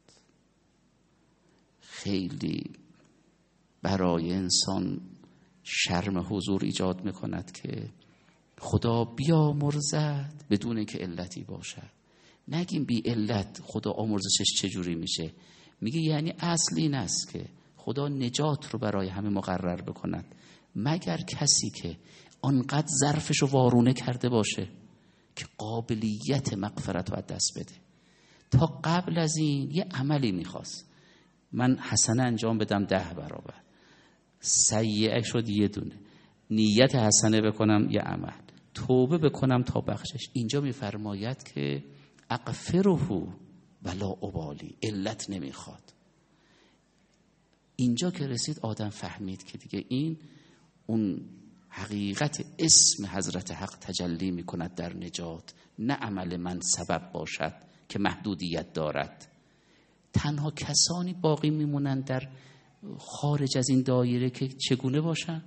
Speaker 1: خیلی برای انسان شرم حضور ایجاد می کند که خدا بیامرزد بدون اینکه علتی باشد. نگیم بی علت خدا آمرزشش چجوری میشه. میگه یعنی اصل این است که خدا نجات رو برای همه مقرر بکند، مگر کسی که آنقدر ظرفش رو وارونه کرده باشه که قابلیت مغفرت رو از دست بده. تا قبل از این یه عملی میخواست، من حسنه انجام بدم ده برابر، سیئه شد یه دونه، نیت حسنه بکنم یه عمل، توبه بکنم تا بخشش. اینجا میفرماید که اغفره ولا ابالی، علت نمیخواد. اینجا که رسید آدم فهمید که دیگه این اون حقیقت اسم حضرت حق تجلی میکند در نجات، نه عمل من سبب باشد که محدودیت دارد. تنها کسانی باقی میمونند در خارج از این دایره که چگونه باشن؟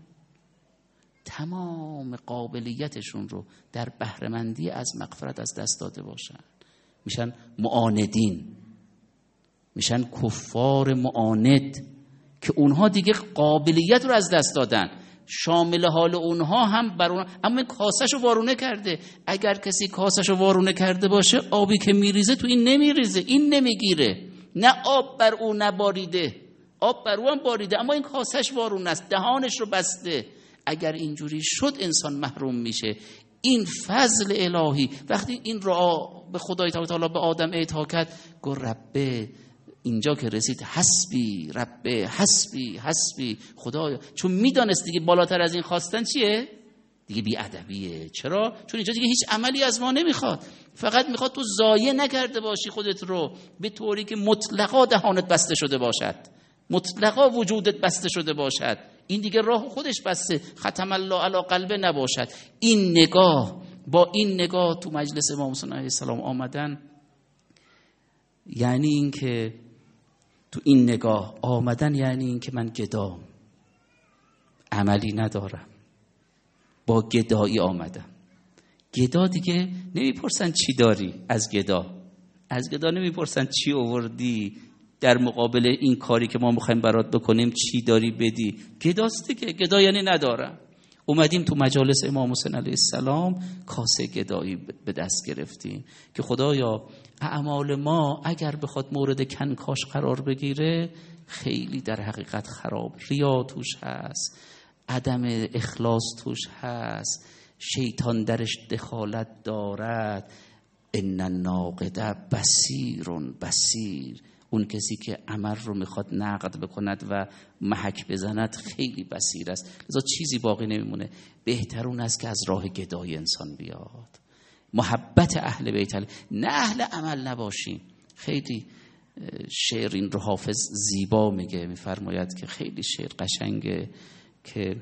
Speaker 1: تمام قابلیتشون رو در بهره‌مندی از مغفرت از دست داده باشن، میشن معاندین، میشن کفار معاند که اونها دیگه قابلیت رو از دست دادن. شامل حال اونها هم بر اونها، اما کاسه‌شو وارونه کرده. اگر کسی کاسه‌شو وارونه کرده باشه، آبی که میریزه تو این نمیریزه، این نمیگیره. نه آب بر اون نباریده، آب بر اون باریده، اما این کاسه‌ش وارونه است، دهانش رو بسته. اگر اینجوری شد انسان محروم میشه. این فضل الهی. وقتی این را به خدای تعالی به آدم اعطا کرد، گفت ربه، اینجا که رسید حسبی ربه حسبی حسبی خدایا، چون میدانست دیگه بالاتر از این خواستن چیه؟ دیگه بی ادبیه. چرا؟ چون اینجا دیگه هیچ عملی از ما نمیخواد، فقط میخواد تو ضایع نکرده باشی خودت رو، به طوری که مطلقا دهانت بسته شده باشد، مطلقا وجودت بسته شده باشد. این دیگه راه خودش بسته، ختم الله علی قلبه نباشد. این نگاه، با این نگاه تو مجلس امام حسین علیه السلام آمدن، یعنی این که تو این نگاه آمدن یعنی این که من گدام، عملی ندارم، با گدایی آمدم. گدا دیگه نمیپرسن چی داری از گدا، از گدا نمیپرسن چی آوردی در مقابل این کاری که ما میخوایم برات بکنیم، چی داری بدی. گداست دیگه. گدا یعنی ندارم. اومدیم تو مجالس امام حسین علیه السلام، کاسه گدایی به دست گرفتیم که خدایا اعمال ما اگر بخواد مورد کنکاش قرار بگیره، خیلی در حقیقت خراب، ریا توش هست، عدم اخلاص توش هست، شیطان درش دخالت دارد. ان الناقد بصیر بصیر، اون کسی که عمل رو میخواد نقد بکند و محک بزند خیلی بصیر است. لذا چیزی باقی نمیمونه. بهتر اون است که از راه گدای انسان بیاد، محبت اهل بیت علی، نه اهل عمل نباشیم. خیلی شعر این رو حافظ زیبا میگه، میفرماید که خیلی شعر قشنگه که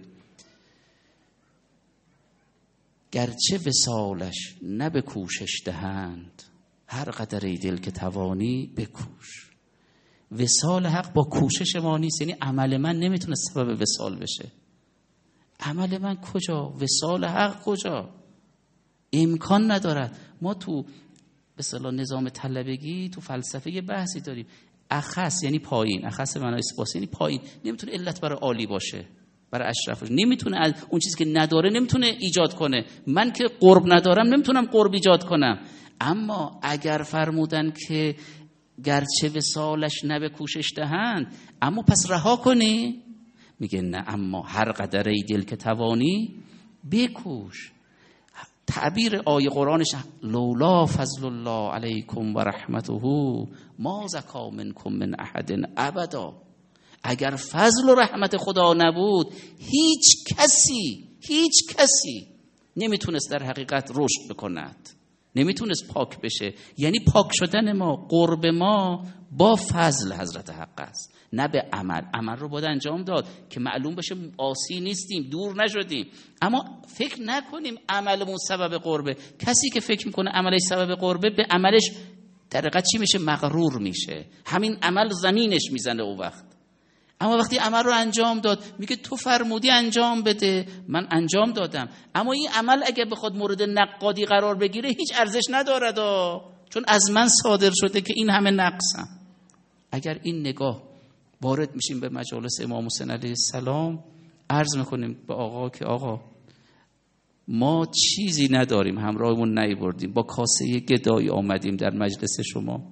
Speaker 1: گرچه وصالش نه به کوشش دهند، هر قدر ای دل که توانی بکوش. وصال حق با کوشش ما نیست، یعنی عمل من نمیتونه سبب وصال بشه. عمل من کجا؟ وصال حق کجا؟ امکان ندارد. ما تو به اصطلاح نظام طلبگی تو فلسفه یه بحثی داریم، اخص یعنی پایین، اخص معنای اسپاس یعنی پایین، نمیتونه علت برای عالی باشه، برای اشرف باشه. نمیتونه از اون چیزی که نداره نمیتونه ایجاد کنه. من که قرب ندارم نمیتونم قرب ایجاد کنم. اما اگر فرمودن که گرچه وصالش نه به کوشش دهند، اما پس رها کنی، میگه نه، اما هر قدر ای دل که توانی بکوش. تعبیر آیه قرآنش لولا فضل الله علیکم و رحمته ما زکا منکم من احد ابدا. اگر فضل و رحمت خدا نبود، هیچ کسی هیچ کسی نمیتونست در حقیقت رشد بکند، نمیتونست پاک بشه. یعنی پاک شدن ما، قرب ما با فضل حضرت حق است، نه به عمل. عمل رو باید انجام داد که معلوم بشه عاصی نیستیم، دور نشدیم. اما فکر نکنیم عملمون سبب قربه. کسی که فکر میکنه عملش سبب قربه، به عملش در حقیقت چی میشه؟ مغرور میشه. همین عمل زمینش میزنه اون وقت. اما وقتی عمل رو انجام داد، میگه تو فرمودی انجام بده، من انجام دادم. اما این عمل اگه بخواد مورد نقادی قرار بگیره، هیچ ارزش ندارد، چون از من صادر شده که این همه نقصم. اگر این نگاه وارد میشیم به مجالس امام حسین علیه السلام، عرض میکنیم به آقا که آقا ما چیزی نداریم، همراهمون نیاوردیم، با کاسه گدایی آمدیم در مجلس شما.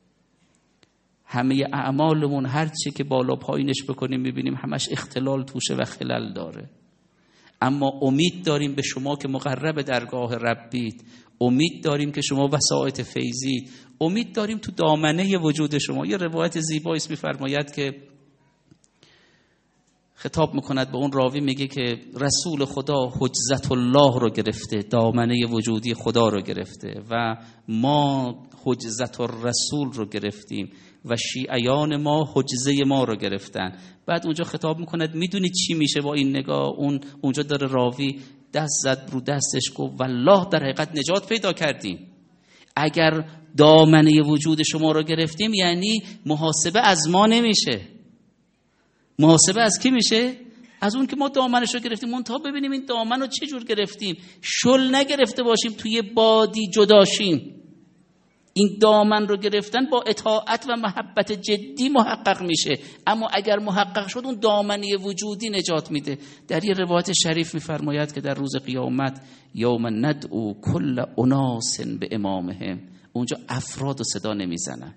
Speaker 1: همه اعمالمون هر چی که بالا پایینش بکنیم میبینیم همش اختلال توشه و خلل داره. اما امید داریم به شما که مقرب درگاه ربید، امید داریم که شما وسائط فیضید، امید داریم تو دامنه وجود شما. یه روایت زیبایی است، میفرماید که خطاب میکند به اون راوی، میگه که رسول خدا حجت الله رو گرفته، دامنه وجودی خدا رو گرفته و ما حجت الرسول رو گرفتیم و شیعیان ما حجزه ما رو گرفتن. بعد اونجا خطاب میکند میدونید چی میشه با این نگاه؟ اون اونجا داره راوی دست زد رو دستش، گفت والله در حقیقت نجات پیدا کردیم. اگر دامنه وجود شما رو گرفتیم یعنی محاسبه از ما نمیشه. محاسبه از کی میشه؟ از اون که ما دامنش رو گرفتیم. منتها ببینیم این دامن رو چه جور گرفتیم. شل نگرفته باشیم توی بادی جداشیم. این دامن رو گرفتن با اطاعت و محبت جدی محقق میشه. اما اگر محقق شد اون دامنه وجودی نجات میده. در یه روایت شریف میفرماید که در روز قیامت یوم ندعو کل اناس به امامهم، اونجا افراد و صدا نمیزنن،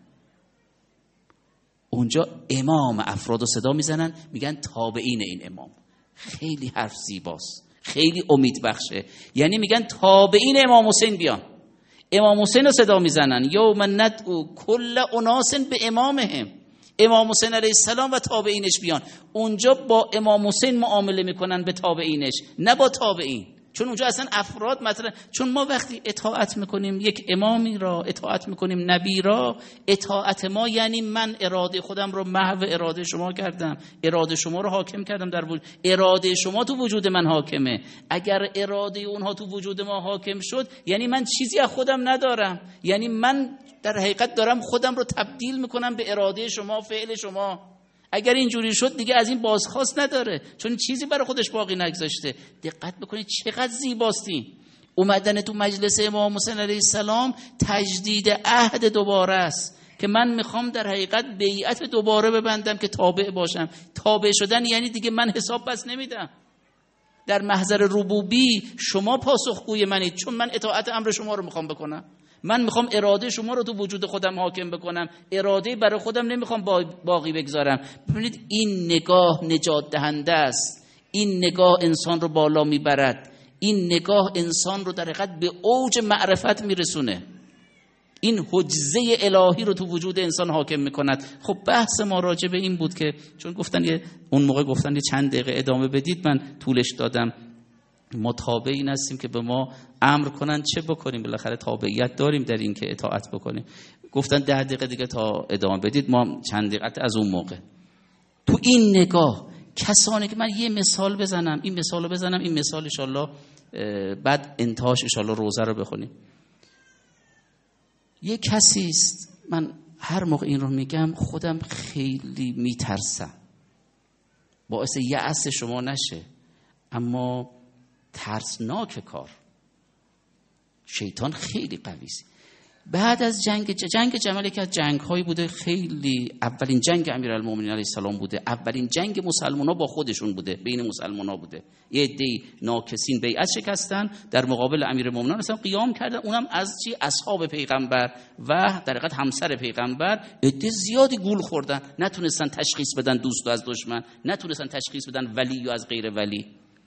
Speaker 1: اونجا امام افراد و صدا میزنن، میگن تابعین این امام. خیلی حرف زیباست، خیلی امید بخشه. یعنی میگن تابعین امام حسین بیان، امام حسین رو صدا میزنن. یوم ندعو کل اناس به امامهم، امام حسین علیه السلام و تابعینش بیان. اونجا با امام حسین معامله میکنن به تابعینش، نه با تابعین، چون اونجا اصلا افراد مثلا. چون ما وقتی اطاعت میکنیم یک امامی را، اطاعت میکنیم نبی را، اطاعت ما یعنی من اراده خودم رو محو اراده شما کردم، اراده شما رو حاکم کردم در وجود، اراده شما تو وجود من حاکمه. اگر اراده اونها تو وجود ما حاکم شد یعنی من چیزی از خودم ندارم، یعنی من در حقیقت دارم خودم رو تبدیل میکنم به اراده شما، فعل شما. اگر اینجوری شد دیگه از این بازخواست نداره، چون چیزی برای خودش باقی نگذاشته. دقت بکنید چقدر زیباستی. اومدن تو مجلس امام حسین علیه السلام تجدید عهد دوباره است که من میخوام در حقیقت بیعت دوباره ببندم که تابع باشم. تابع شدن یعنی دیگه من حساب پس نمیدم. در محضر ربوبی شما پاسخگوی منید، چون من اطاعت امر شما رو میخوام بکنم. من میخوام اراده شما رو تو وجود خودم حاکم بکنم، اراده برای خودم نمیخوام باقی بگذارم. ببینید این نگاه نجات دهنده است. این نگاه انسان رو بالا میبرد. این نگاه انسان رو در حقیقت به اوج معرفت میرسونه. این حجزه الهی رو تو وجود انسان حاکم میکند. خب بحث ما راجع به این بود که چون گفتن یه اون موقع گفتن یه چند دقیقه ادامه بدید، من طولش دادم. ما تابعین هستیم که به ما امر کنن چه بکنیم، بالاخره تابعیت داریم در این که اطاعت بکنیم. گفتن ده دقیقه دیگه تا ادامه بدید، ما چند دقیقه از اون موقع. تو این نگاه کسانی که من یه مثال بزنم، این مثال رو بزنم، این مثال انشالله بعد انتهاش انشالله روزه رو بخونیم. یه کسی است، من هر موقع این رو میگم خودم خیلی میترسم، باعث یأس شما نشه، اما ترسناک کار. شیطان خیلی قوی است. بعد از جنگ جنگ جمل که از جنگ هایی بوده، خیلی اولین جنگ امیرالمومنین علیه السلام بوده، اولین جنگ مسلمان‌ها با خودشون بوده، بین مسلمان‌ها بوده. یه عده ناکسین بیعت شکستن، در مقابل امیرالمومنین اصلا قیام کردن، اونم از چی؟ اصحاب پیغمبر و در حقیقت همسر پیغمبر. عده زیادی گول خوردن، نتونستن تشخیص بدن دوست از دشمن، نتونستن تشخیص بدن ولی و از غیر ولی.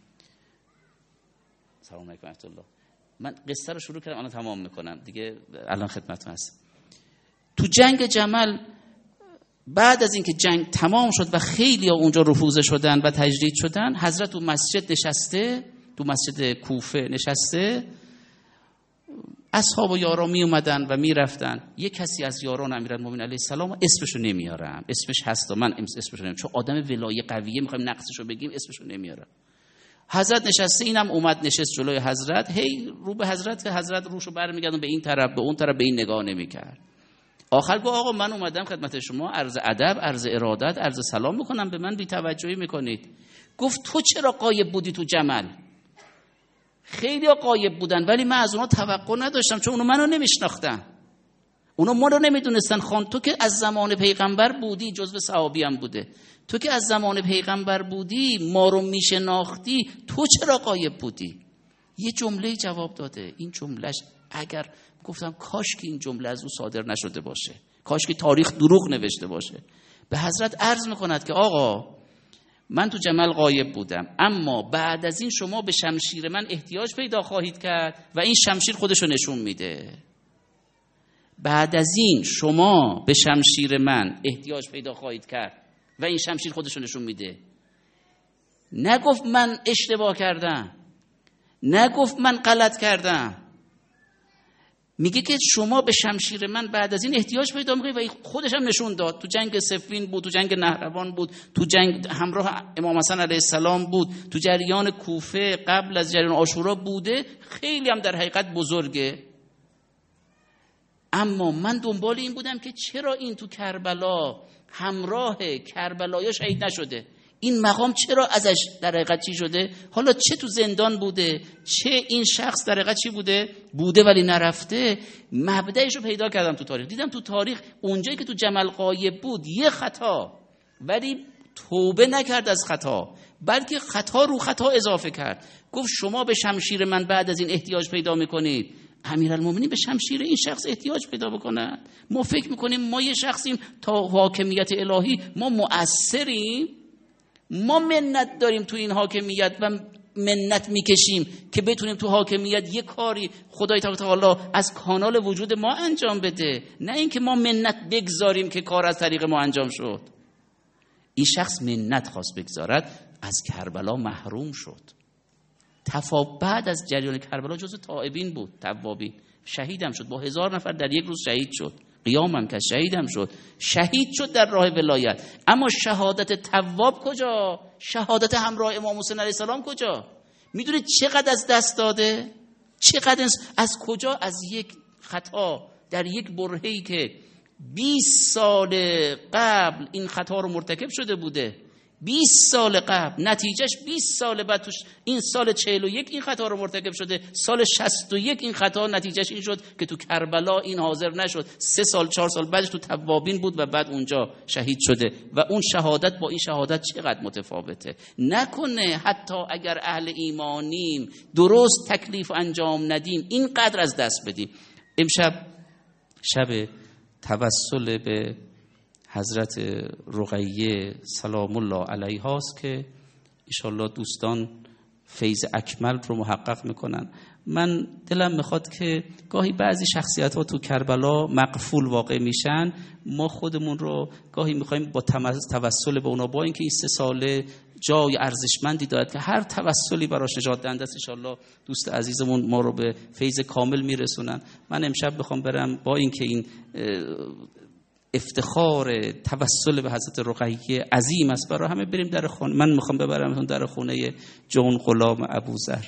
Speaker 1: سلام علیکم ورحمت الله. من قصه رو شروع کردم، الان تمام میکنم دیگه، الان خدمتتون هستم. تو جنگ جمل بعد از اینکه جنگ تمام شد و خیلی ها اونجا رفوزه شدن و تجدید شدن، حضرت تو مسجد نشسته، تو مسجد کوفه نشسته، اصحاب و یاران می اومدن و می رفتن. یک کسی از یاران امیرالمومنین علیه السلام، اسمشو نمیارم، اسمش هست من اسمشو نمیارم چون آدم ولایه قویه، میخوایم نقصشو بگیم، اسمشو نمیارم. حضرت نشسته، اینم اومد نشست جلوی حضرت، هی رو به حضرت، که حضرت روشو برمیگردون به این طرف به اون طرف، به این نگاه نمیکرد. آخر گفت آقا من اومدم خدمت شما عرض ادب، عرض ارادت، عرض سلام میکنم، به من بی توجهی میکنید. گفت تو چرا غایب بودی تو جمل؟ خیلی ها غایب بودن ولی من از اونها توقع نداشتم، چون اونها منو نمیشناختن، اونها ما رو نمیدونستن. خان تو که از زمان پیغمبر بودی، جزو صحابی هم بوده، تو که از زمان پیغمبر بودی، ما رو میشناختی، تو چرا غایب بودی؟ یه جمله جواب داده. این جملهش اگر گفتم کاش که این جمله از او صادر نشده باشه، کاش که تاریخ دروغ نوشته باشه. به حضرت عرض میکند که آقا من تو جمل غایب بودم، اما بعد از این شما به شمشیر من احتیاج پیدا خواهید کرد و این شمشیر خودشو نشون میده. بعد از این شما به شمشیر من احتیاج پیدا خواهید کرد و این شمشیر خودشو نشون میده. نگفت من اشتباه کردم، نگفت من غلط کردم. میگه که شما به شمشیر من بعد از این احتیاج پیدا میکنید و خودش هم نشون داد. تو جنگ صفین بود، تو جنگ نهروان بود، تو جنگ همراه امام حسن علیه السلام بود، تو جریان کوفه قبل از جریان عاشورا بوده. خیلی هم در حقیقت بزرگه. اما من دنبال این بودم که چرا این تو کربلا همراه کربلایا شهید نشده، این مقام چرا ازش در حقیقت چی شده؟ حالا چه تو زندان بوده، چه این شخص در حقیقت چی بوده بوده ولی نرفته. مبدأش رو پیدا کردم تو تاریخ. دیدم تو تاریخ اونجایی که تو جمل غایب بود یه خطا، ولی توبه نکرد از خطا، بلکه خطا رو خطا اضافه کرد. گفت شما به شمشیر من بعد از این احتیاج پیدا میکنید. امیرالمومنین به شمشیر این شخص احتیاج پیدا بکنن؟ ما فکر میکنیم ما یه شخصیم تا حاکمیت الهی ما مؤثریم، ما منت داریم تو این حاکمیت و منت میکشیم که بتونیم تو حاکمیت یه کاری خدای تعالی از کانال وجود ما انجام بده، نه اینکه ما منت بگذاریم که کار از طریق ما انجام شد. این شخص منت خواست بگذارد، از کربلا محروم شد. تفا بعد از جریان کربلا جزو تائبین بود، توابین. شهیدم شد، با هزار نفر در یک روز شهید شد، قیامم که شهیدم شد، شهید شد در راه ولایت. اما شهادت تواب کجا؟ شهادت همراه امام حسین علیه السلام کجا؟ میدونه چقدر از دست داده؟ چقدر از کجا؟ از یک خطا در یک برهه‌ای که بیست سال قبل این خطا رو مرتکب شده بوده، بیست سال قبل، نتیجهش بیست سال بعد، توش این سال چهل و یک این خطا رو مرتکب شده، سال شصت و یک این خطا نتیجهش این شد که تو کربلا این حاضر نشد، سه سال چهار سال بعدش تو توابین بود و بعد اونجا شهید شده. و اون شهادت با این شهادت چقدر متفاوته. نکنه حتی اگر اهل ایمانیم درست تکلیف انجام ندیم اینقدر از دست بدیم. امشب شب توسل به حضرت رقیه سلام الله علیها است که انشالله دوستان فیض اکمل رو محقق میکنن. من دلم میخواد که گاهی بعضی شخصیت ها تو کربلا مقفول واقع میشن، ما خودمون رو گاهی میخوایم با توسل به اونا، با اینکه این سه ساله جای ارزشمندی دارد که هر توسلی براش نجات دهنده است. انشالله دوست عزیزمون ما رو به فیض کامل میرسونن. من امشب بخوام برم با اینکه این افتخار توسل به حضرت رقیه عظیم است برای همه، بریم در خونه. من میخوام ببرمتون در خونه جون غلام ابوذر.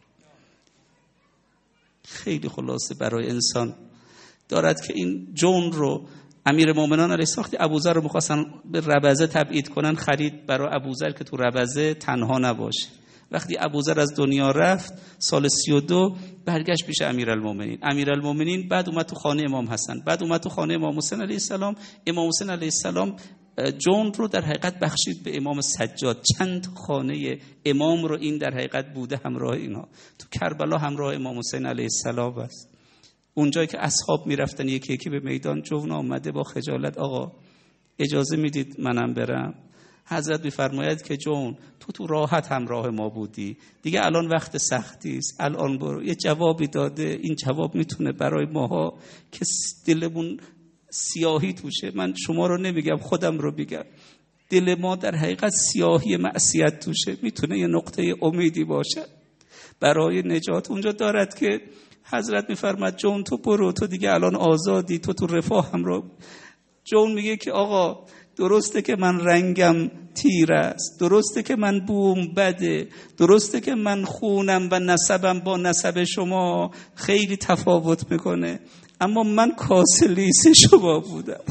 Speaker 1: خیلی خلاصه برای انسان دارد که این جون رو امیر مومنان علیه السلام ابوذر رو میخواستن به ربضه تبعید کنن، خرید برای ابوذر که تو ربضه تنها نباشه. وقتی ابوذر از دنیا رفت سال سی و دو برگشت پیش امیرالمومنین. امیرالمومنین بعد اومد تو خانه امام حسن، بعد اومد تو خانه امام حسین علیه السلام. امام حسین علیه السلام جون رو در حقیقت بخشید به امام سجاد. چند خانه امام رو این در حقیقت بوده همراه اینا. تو کربلا همراه امام حسین علیه السلام است. اونجایی که اصحاب میرفتن یکی یکی به میدان، جون آمده با خجالت آقا اجازه میدید منم برم؟ حضرت میفرماید که جون تو تو راحت همراه ما بودی، دیگه الان وقت سختی است، الان برو. یه جوابی داده، این جواب میتونه برای ماها که دلمون سیاهی توشه، من شما رو نمیگم خودم رو بگم، دل ما در حقیقت سیاهی معصیت توشه، میتونه یه نقطه امیدی باشه برای نجات. اونجا دارد که حضرت میفرماید جون تو برو، تو دیگه الان آزادی، تو تو رفاه همراه. جون میگه که آقا درسته که من رنگم تیر است، درسته که من بوم بده، درسته که من خونم و نسبم با نسب شما خیلی تفاوت میکنه، اما من کاسلیس شما بودم.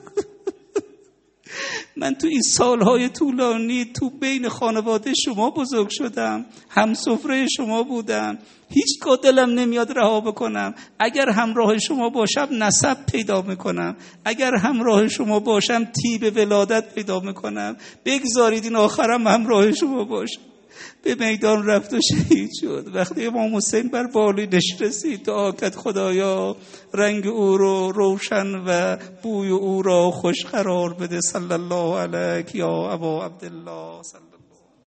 Speaker 1: من تو این سالهای طولانی تو بین خانواده شما بزرگ شدم، همسفره شما بودم، هیچگاه دلم نمیاد رها بکنم. اگر همراه شما باشم نسب پیدا میکنم، اگر همراه شما باشم طیب ولادت پیدا میکنم، بگذارید این آخرم همراه شما باشم. به میدان رفت و شهید شد. وقتی امام حسین بر بالینش رسید دعا کرد خدایا رنگ او رو روشن و بوی او را خوش قرار بده. صلی الله علیک یا ابا عبدالله صلی